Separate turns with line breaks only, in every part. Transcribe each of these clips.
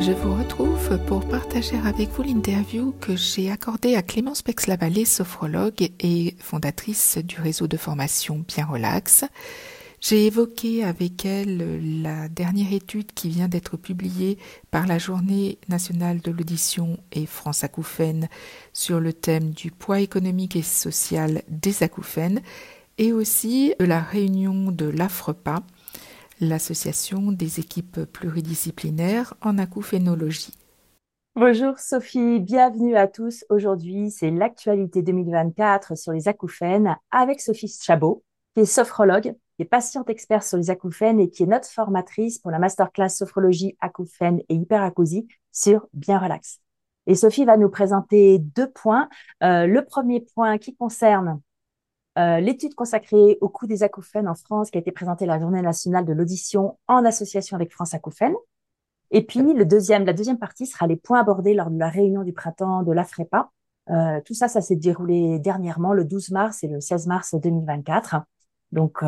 Je vous retrouve pour partager avec vous l'interview que j'ai accordée à Clémence Bex-Lavallée, sophrologue et fondatrice du réseau de formation Bien Relax. J'ai évoqué avec elle la dernière étude qui vient d'être publiée par la Journée nationale de l'audition et France Acouphènes sur le thème du poids économique et social des acouphènes et aussi de la réunion de l'AFREPA, l'association des équipes pluridisciplinaires en acouphénologie.
Bonjour Sophie, bienvenue à tous. Aujourd'hui, c'est l'actualité 2024 sur les acouphènes avec Sophie Chabot, qui est sophrologue, qui est patiente experte sur les acouphènes et qui est notre formatrice pour la masterclass sophrologie acouphène et hyperacousie sur Bien Relax. Et Sophie va nous présenter deux points. Le premier point qui concerne l'étude consacrée au coût des acouphènes en France qui a été présentée à la Journée nationale de l'audition en association avec France Acouphènes. Et puis, la deuxième partie sera les points abordés lors de la réunion du printemps de l'AFREPA. Tout ça, ça s'est déroulé dernièrement, le 12 mars et le 16 mars 2024. Donc,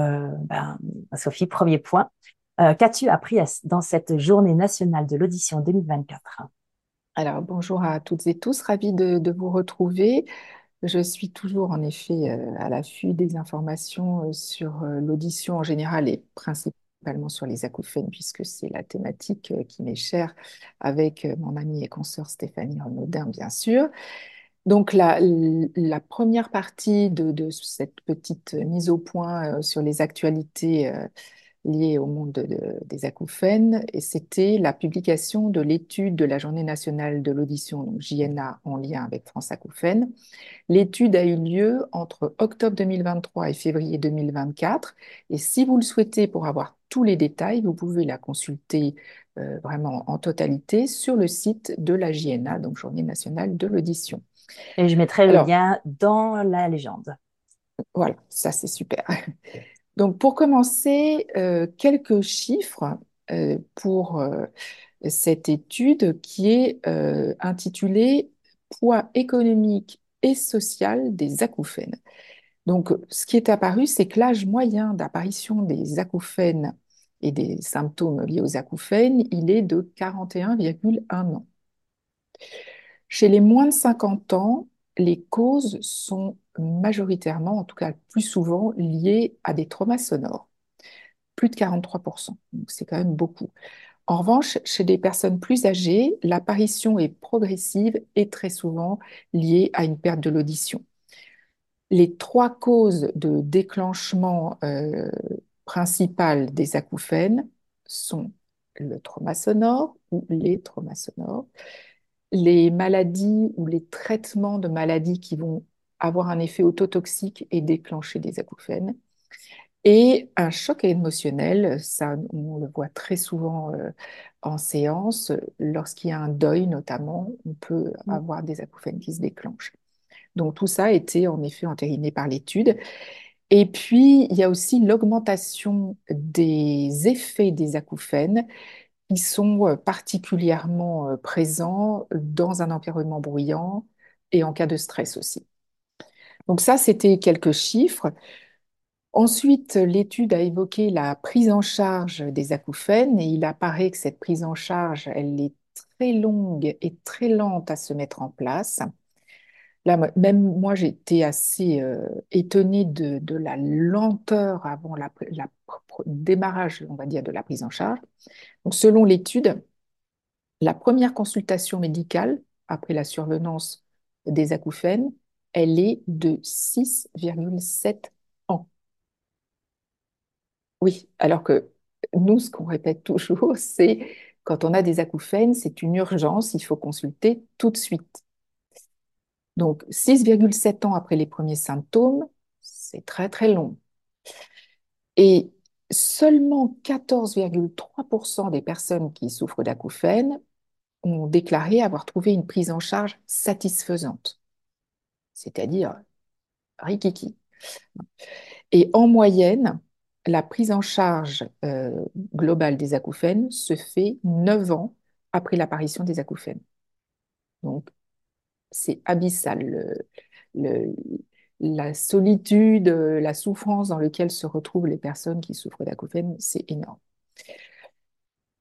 Sophie, premier point. Qu'as-tu appris dans cette journée nationale de l'audition 2024?
Alors, bonjour à toutes et tous, ravie de vous retrouver. Je suis toujours en effet à l'affût des informations sur l'audition en général et principalement sur les acouphènes, puisque c'est la thématique qui m'est chère avec mon amie et consoeur Stéphanie Renaudin, bien sûr. Donc, la première partie de cette petite mise au point sur les actualités liées au monde des acouphènes, et c'était la publication de l'étude de la Journée nationale de l'audition, donc JNA, en lien avec France Acouphènes. L'étude a eu lieu entre octobre 2023 et février 2024. Et si vous le souhaitez, pour avoir tous les détails, vous pouvez la consulter vraiment en totalité sur le site de la JNA, donc Journée nationale de l'audition.
Et je mettrai le
Alors,
lien dans la légende.
voilà, ça c'est super. Donc, pour commencer, quelques chiffres pour cette étude qui est intitulée Poids économique et social des acouphènes. Donc, ce qui est apparu, c'est que l'âge moyen d'apparition des acouphènes et des symptômes liés aux acouphènes, il est de 41,1 ans. Chez les moins de 50 ans, les causes sont majoritairement, en tout cas plus souvent, liées à des traumas sonores, plus de 43%. Donc, c'est quand même beaucoup. En revanche, chez des personnes plus âgées, l'apparition est progressive et très souvent liée à une perte de l'audition. Les trois causes de déclenchement principales des acouphènes sont le trauma sonore ou les traumas sonores, les maladies ou les traitements de maladies qui vont avoir un effet autotoxique et déclencher des acouphènes, et un choc émotionnel. Ça, on le voit très souvent en séance, lorsqu'il y a un deuil notamment, on peut avoir des acouphènes qui se déclenchent. Donc tout ça a été en effet entériné par l'étude. Et puis, il y a aussi l'augmentation des effets des acouphènes qui sont particulièrement présents dans un environnement bruyant et en cas de stress aussi. Donc ça, c'était quelques chiffres. Ensuite, l'étude a évoqué la prise en charge des acouphènes et il apparaît que cette prise en charge, elle est très longue et très lente à se mettre en place. Là, même moi, j'étais assez étonnée de la lenteur avant démarrage, on va dire, de la prise en charge. Donc, selon l'étude, la première consultation médicale après la survenance des acouphènes, elle est de 6,7 ans. Oui, alors que nous, ce qu'on répète toujours, c'est quand on a des acouphènes, c'est une urgence, il faut consulter tout de suite. Donc, 6,7 ans après les premiers symptômes, c'est très très long. Et seulement 14,3% des personnes qui souffrent d'acouphènes ont déclaré avoir trouvé une prise en charge satisfaisante, c'est-à-dire rikiki. Et en moyenne, la prise en charge globale des acouphènes se fait 9 ans après l'apparition des acouphènes. Donc, c'est abyssal. Le- la solitude, la souffrance dans laquelle se retrouvent les personnes qui souffrent d'acouphènes, c'est énorme.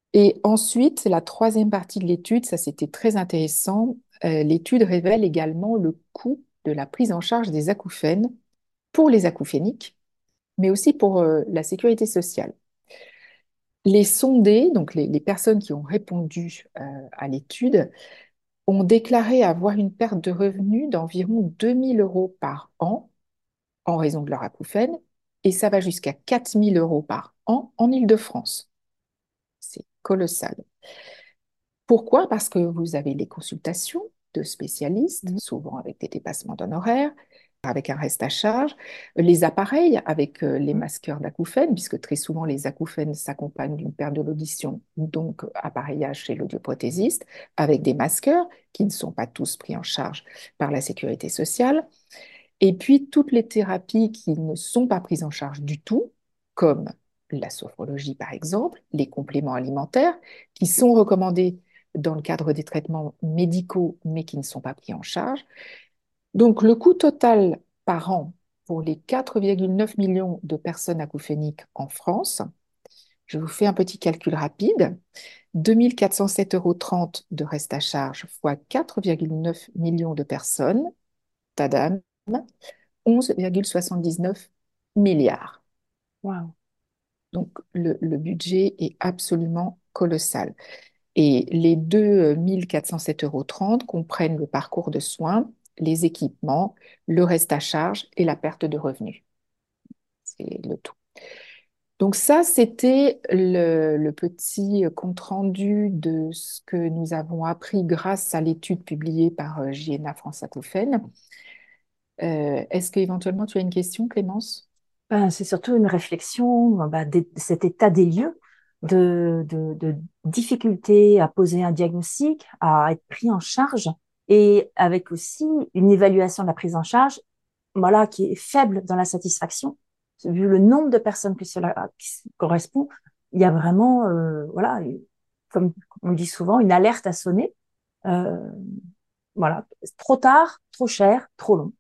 Et ensuite, la troisième partie de l'étude, ça c'était très intéressant. L'étude révèle également le coût de la prise en charge des acouphènes pour les acouphéniques, mais aussi pour la sécurité sociale. Les sondés, donc les personnes qui ont répondu à l'étude, ont déclaré avoir une perte de revenus d'environ 2 000 € par an en raison de leur acouphène, et ça va jusqu'à 4 000 € par an en Île-de-France. C'est colossal. Pourquoi? Parce que vous avez les consultations de spécialistes,
Mhm.
souvent avec des dépassements d'honoraires, avec un reste à charge, les appareils avec les masqueurs d'acouphènes, puisque très souvent les acouphènes s'accompagnent d'une perte de l'audition, donc appareillage chez l'audioprothésiste, avec des masqueurs qui ne sont pas tous pris en charge par la sécurité sociale. Et puis, toutes les thérapies qui ne sont pas prises en charge du tout, comme la sophrologie par exemple, les compléments alimentaires, qui sont recommandés dans le cadre des traitements médicaux, mais qui ne sont pas pris en charge. Donc, le coût total par an pour les 4,9 millions de personnes acouphéniques en France, je vous fais un petit calcul rapide, 2 407,30 € de reste à charge fois 4,9 millions de personnes, tadam, 11,79 milliards.
Waouh.
Donc, le budget est absolument colossal. Et les 2 407,30 € comprennent le parcours de soins, les équipements, le reste à charge et la perte de revenus. C'est le tout. Donc ça, c'était le petit compte-rendu de ce que nous avons appris grâce à l'étude publiée par JNA France Acouphènes. Est-ce qu'éventuellement tu as une question, Clémence?
Ben, c'est surtout une réflexion, cet état des lieux de difficulté à poser un diagnostic, à être pris en charge, et avec aussi une évaluation de la prise en charge, voilà, qui est faible dans la satisfaction. Vu le nombre de personnes que cela correspond, il y a vraiment, voilà, comme on dit souvent, une alerte à sonner. Euh, voilà, trop tard, trop cher, trop long.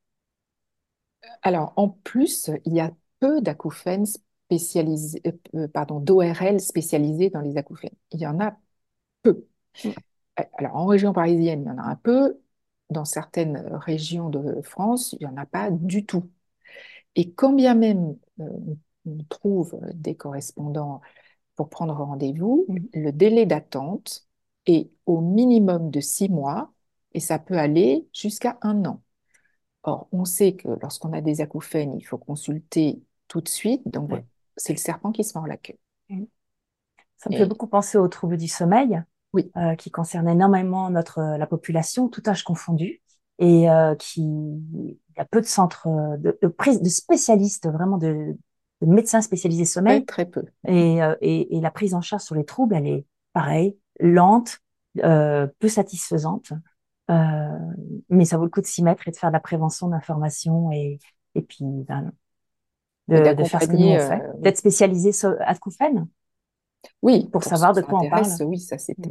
Alors, en plus, il y a peu d'acouphènes spécialisés, pardon, d'ORL spécialisés dans les acouphènes. Il y en a peu. Alors, en région parisienne, il y en a un peu. Dans certaines régions de France, il n'y en a pas du tout. Et quand bien même on trouve des correspondants pour prendre rendez-vous,
Mhm.
le délai d'attente est au minimum de 6 mois et ça peut aller jusqu'à un an. Or, on sait que lorsqu'on a des acouphènes, il faut consulter tout de suite. Donc,
Ouais.
voilà, c'est le serpent qui se mord la queue.
Mhm. Ça me fait
Et
beaucoup penser aux troubles du sommeil,
oui,
qui concernent énormément la population, tout âge confondu, et il y a peu de centres de spécialistes, vraiment de médecins spécialisés
très,
sommeil,
très peu.
et la prise en charge sur les troubles, elle est pareil, lente, peu satisfaisante, euh, mais ça vaut le coup de s'y mettre et de faire de la prévention, d'information, et puis ben,
Et
de faire ce que nous
d'accompagner,
on fait, d'être spécialisé acouphènes
oui,
pour
pour ceux
savoir
que
de
ça
quoi on
intéresse,
parle.
oui,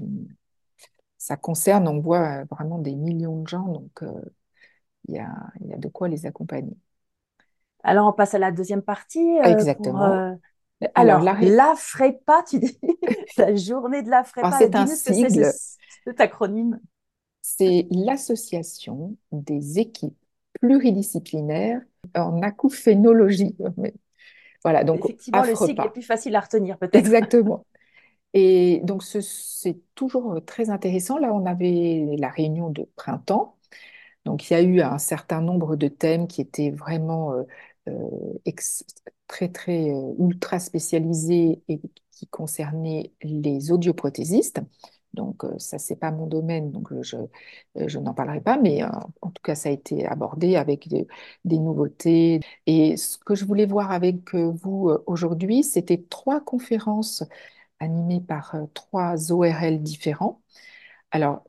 ça concerne, on voit vraiment des millions de gens, donc il y a de quoi les accompagner.
Alors, on passe à la deuxième partie pour.
Exactement. Alors,
Alors, la FREPA, tu dis, la journée de la FREPA.
c'est un
Dis-nous ce que c'est
sigle,
cet acronyme.
c'est l'association des équipes pluridisciplinaires en acouphénologie. Mais voilà, donc
Effectivement, le sigle est
AFREPA.
plus facile à retenir, peut-être.
Exactement. Et donc, c'est toujours très intéressant. Là, on avait la réunion de printemps. Donc, il y a eu un certain nombre de thèmes qui étaient vraiment ex- très, très ultra spécialisés et qui concernaient les audioprothésistes. Donc, ça, c'est pas mon domaine, donc je n'en parlerai pas, mais en tout cas, ça a été abordé avec des nouveautés. Et ce que je voulais voir avec vous aujourd'hui, c'était 3 conférences animées par 3 ORL différents. Alors,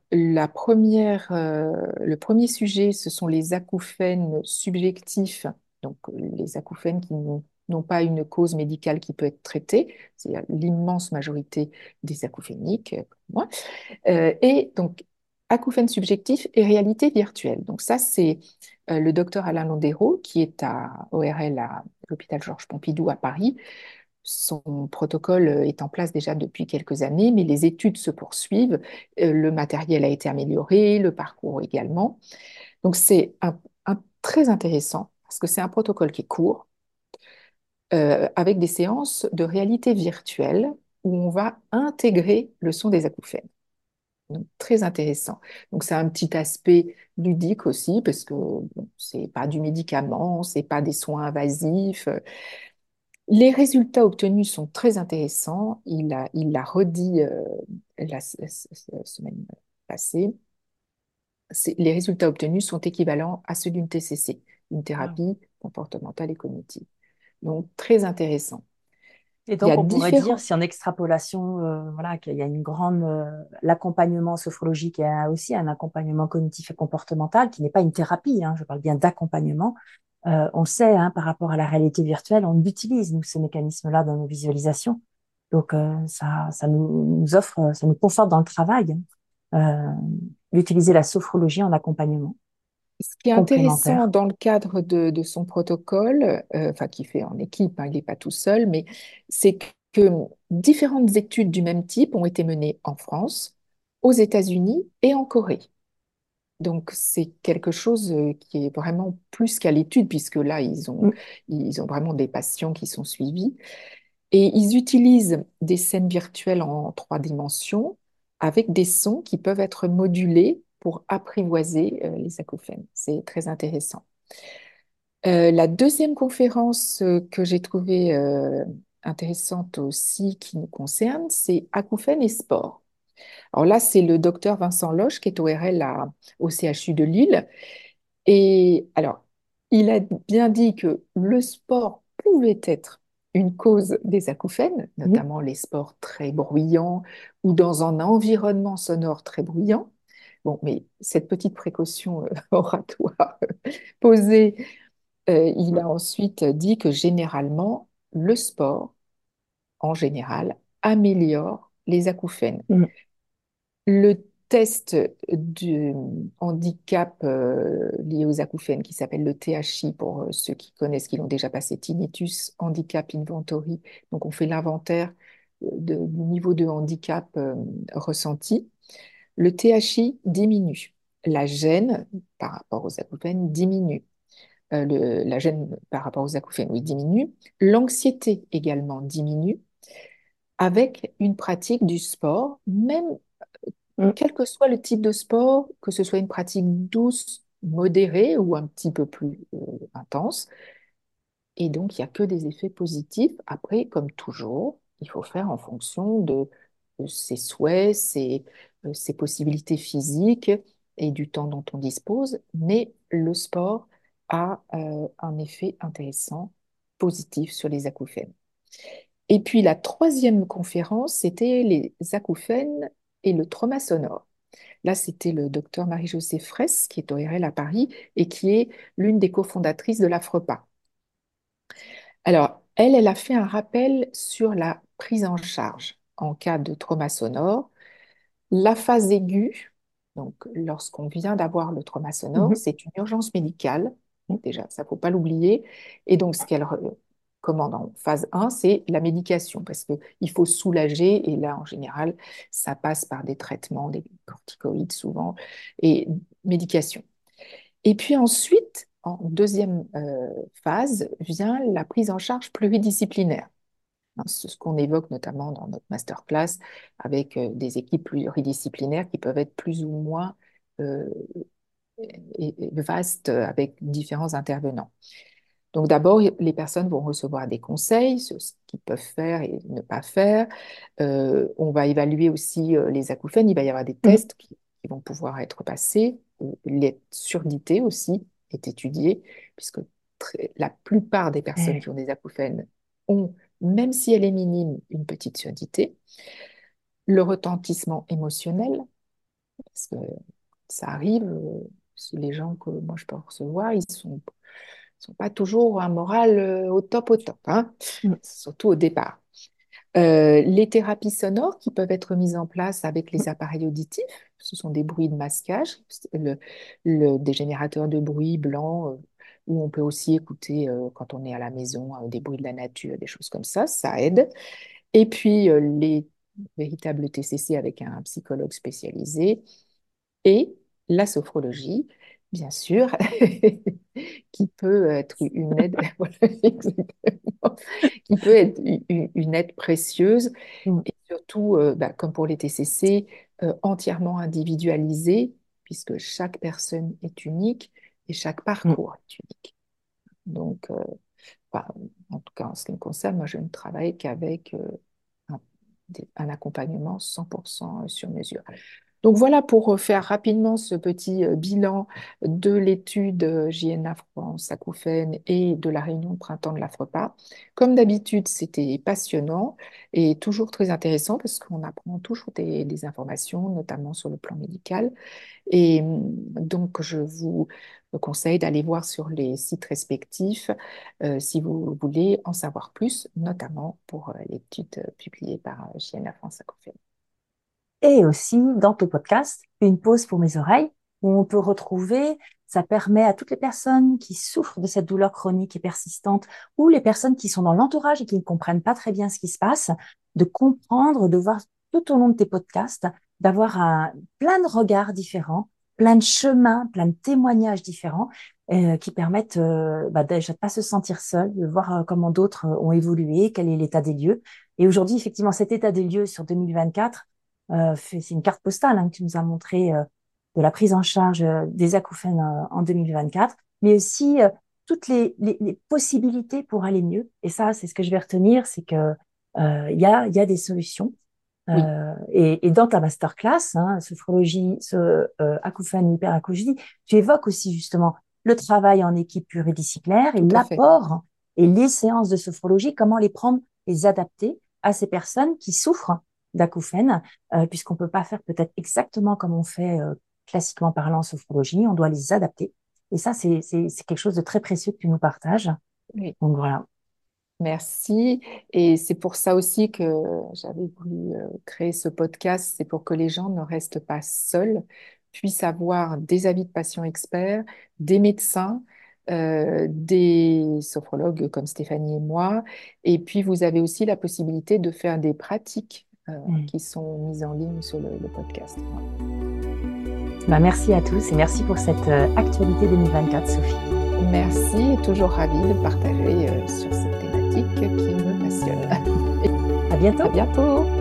le premier sujet, ce sont les acouphènes subjectifs, donc les acouphènes qui n'ont pas une cause médicale qui peut être traitée, c'est l'immense majorité des acouphéniques, comme moi. Et donc, acouphènes subjectifs et réalité virtuelle. Donc ça, c'est le docteur Alain Londero, qui est à ORL à l'hôpital Georges Pompidou à Paris, Son protocole est en place déjà depuis quelques années, mais les études se poursuivent. Le matériel a été amélioré, le parcours également. Donc c'est très intéressant parce que c'est un protocole qui est court, avec des séances de réalité virtuelle où on va intégrer le son des acouphènes. Donc, très intéressant. Donc, c'est un petit aspect ludique aussi, parce que bon, c'est pas du médicament, c'est pas des soins invasifs. Les résultats obtenus sont très intéressants. Il l'a redit la semaine passée. Les résultats obtenus sont équivalents à ceux d'une TCC, une
Wow.
thérapie comportementale et cognitive. Donc, très intéressant.
Et
Il y
donc,
a
on pourrait dire,
différents.
si en extrapolation, voilà, qu'il y a une grande, l'accompagnement sophrologique et aussi un accompagnement cognitif et comportemental qui n'est pas une thérapie, hein, je parle bien d'accompagnement. On sait, hein, par rapport à la réalité virtuelle, on utilise, nous, ces mécanismes-là dans nos visualisations. Donc, ça nous offre, ça nous conforte dans le travail, hein, d'utiliser la sophrologie en accompagnement
Ce qui est intéressant
complémentaire.
dans le cadre de son protocole, enfin qui fait en équipe, hein, il n'est pas tout seul, mais c'est que différentes études du même type ont été menées en France, aux États-Unis et en Corée. Donc c'est quelque chose qui est vraiment plus qu'à l'étude, puisque là,
Mm,
ils ont vraiment des patients qui sont suivis. Et ils utilisent des scènes virtuelles en 3 dimensions avec des sons qui peuvent être modulés pour apprivoiser les acouphènes. C'est très intéressant. La deuxième conférence que j'ai trouvée intéressante aussi qui nous concerne, c'est acouphènes et sport. Alors là, c'est le docteur Vincent Loche qui est ORL au CHU de Lille. Et alors, il a bien dit que le sport pouvait être une cause des acouphènes,
mm,
notamment les sports très bruyants ou dans un environnement sonore très bruyant. Bon, mais cette petite précaution oratoire posée, il a ensuite dit que généralement, le sport, en général, améliore les acouphènes.
mm,
Le test du handicap lié aux acouphènes, qui s'appelle le THI, pour ceux qui connaissent, qui l'ont déjà passé, Tinnitus Handicap Inventory. Donc, on fait l'inventaire du niveau de handicap ressenti. Le THI diminue. La gêne par rapport aux acouphènes diminue. La gêne par rapport aux acouphènes, oui, diminue. L'anxiété également diminue avec une pratique du sport, même
mm.
quel que soit le type de sport, que ce soit une pratique douce, modérée ou un petit peu plus intense. Et donc, il n'y a que des effets positifs. Après, comme toujours, il faut faire en fonction de ses souhaits, ses possibilités physiques et du temps dont on dispose. Mais le sport a un effet intéressant, positif sur les acouphènes. Et puis, la troisième conférence, c'était les acouphènes et le trauma sonore. Là, c'était le docteur Marie-Josée Fraisse, qui est ORL à Paris et qui est l'une des cofondatrices de l'AFREPA. Alors, elle a fait un rappel sur la prise en charge en cas de trauma sonore. La phase aiguë, donc lorsqu'on vient d'avoir le trauma sonore,
Mhm.
c'est une urgence médicale. Déjà, ça ne faut pas l'oublier. Et donc, ce qu'elle recommande en phase 1, c'est la médication, parce qu'il faut soulager. Et là, en général, ça passe par des traitements, des corticoïdes souvent, et médication. Et puis ensuite, en deuxième phase, vient la prise en charge pluridisciplinaire. Hein, c'est ce qu'on évoque notamment dans notre masterclass avec des équipes pluridisciplinaires qui peuvent être plus ou moins euh, vastes avec différents intervenants. Donc d'abord, les personnes vont recevoir des conseils sur ce qu'ils peuvent faire et ne pas faire. On va évaluer aussi les acouphènes. Il va y avoir des
Mhm.
tests qui vont pouvoir être passés. Les surdité aussi est étudiée, puisque la plupart des personnes
Eh,
qui ont des acouphènes ont, même si elle est minime, une petite surdité. Le retentissement émotionnel, parce que ça arrive, les gens que moi je peux recevoir, ils sont pas toujours un moral au top, hein,
mm,
surtout au départ. Les thérapies sonores qui peuvent être mises en place avec les appareils auditifs, ce sont des bruits de masquage, des générateurs de bruit blancs ou on peut aussi écouter quand on est à la maison des bruits de la nature, des choses comme ça aide. Et puis les véritables TCC avec un psychologue spécialisé et la sophrologie, bien sûr, qui peut être une aide, voilà, exactement, qui peut être une aide précieuse
Mm,
et surtout, comme pour les TCC, entièrement individualisée, puisque chaque personne est unique et chaque
mm.
parcours est unique. Donc, enfin, en tout cas, en ce qui me concerne, moi, je ne travaille qu'avec un, un accompagnement 100% sur mesure. Donc voilà pour faire rapidement ce petit bilan de l'étude JNA France Acouphènes et de la réunion de printemps de l'AFREPA. Comme d'habitude, c'était passionnant et toujours très intéressant parce qu'on apprend toujours des informations, notamment sur le plan médical. Et donc, je vous conseille d'aller voir sur les sites respectifs si vous voulez en savoir plus, notamment pour l'étude publiée par JNA France Acouphènes.
Et aussi, dans ton podcast, Une pause pour mes oreilles, où on peut retrouver, ça permet à toutes les personnes qui souffrent de cette douleur chronique et persistante, ou les personnes qui sont dans l'entourage et qui ne comprennent pas très bien ce qui se passe, de comprendre, de voir tout au long de tes podcasts, d'avoir plein de regards différents, plein de chemins, plein de témoignages différents, qui permettent déjà de pas se sentir seul, de voir comment d'autres ont évolué, quel est l'état des lieux. Et aujourd'hui, effectivement, cet état des lieux sur 2024, c'est une carte postale que tu nous as montré de la prise en charge des acouphènes en 2024, mais aussi toutes les possibilités pour aller mieux. Et ça, c'est ce que je vais retenir, c'est que il y a des solutions.
Oui,
Et dans ta masterclass, sophrologie, acouphène, hyperacousie, tu évoques aussi justement le travail en équipe pluridisciplinaire et
tout à fait.
l'apport et les séances de sophrologie, comment les prendre, les adapter à ces personnes qui souffrent d'acouphènes, puisqu'on peut pas faire peut-être exactement comme on fait classiquement parlant en sophrologie, on doit les adapter. Et ça, c'est quelque chose de très précieux que tu nous partages.
Oui.
Donc voilà.
Merci. Et c'est pour ça aussi que j'avais voulu créer ce podcast. C'est pour que les gens ne restent pas seuls, puissent avoir des avis de patients experts, des médecins, des sophrologues comme Stéphanie et moi. Et puis, vous avez aussi la possibilité de faire des pratiques
Mm.
qui sont mises en ligne sur le podcast. Voilà.
Bah, merci à tous et merci pour cette actualité 2024, Sophie.
Merci et toujours ravie de partager sur cette thématique qui me passionne.
À bientôt.
À bientôt.